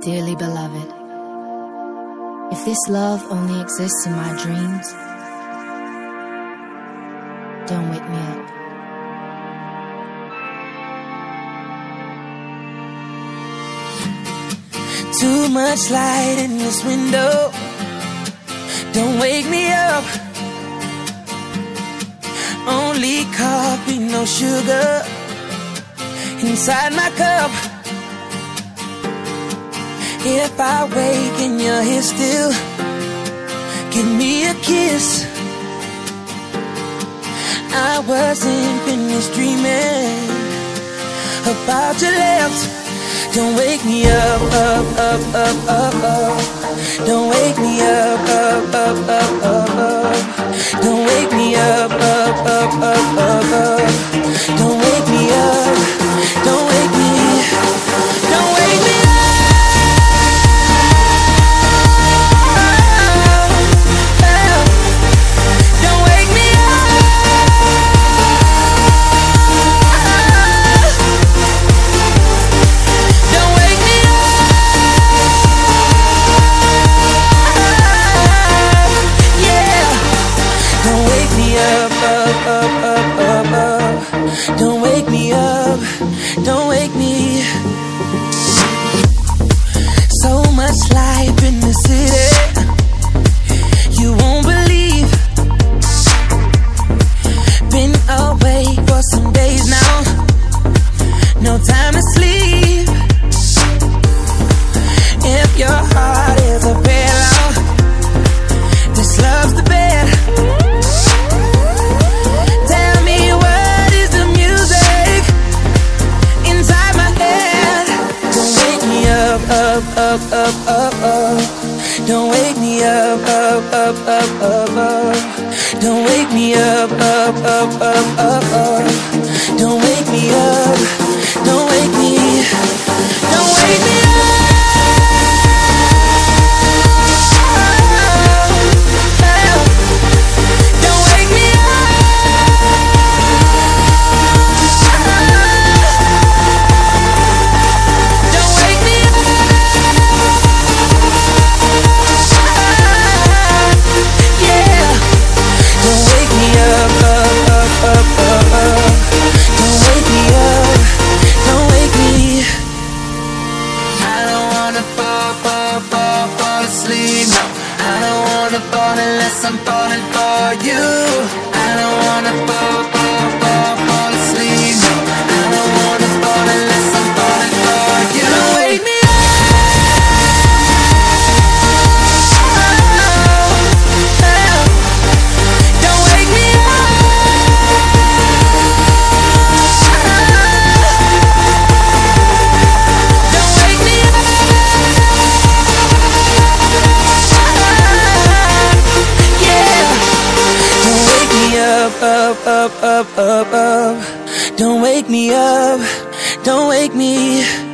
dearly beloved, if this love only exists in my dreams, don't wake me up. Too much light in this window, don't wake me up. Only coffee, no sugar inside my cup. If I wake and you're here still, give me a kiss. I wasn't finished dreaming about your lips. Don't wake me up, up, up, up, up, up. Don't wake me up, up, up, up, up, up. Don't wake me up, up, up, up, up, up. Don't wake me up, don't wake me, don't wake me up. Don't wake me up, don't wake me. So much life in the city, you won't believe. Been awake for some days now, no time to sleep. If your heart is a pillow, this love's the bed. Up, up, up, up, up. Don't wake me up, up, up, up, up, up. Don't wake me up, up, up, up, up, up. Don't wake me up, don't wake me, don't wake me up. Unless I'm falling for you, I don't wanna fall asleep. No, I don't wanna fall unless I'm falling for you. Don't wake me up. Don't wake me up. Don't wake me up. Up, up, up, up, up. Don't wake me up, don't wake me.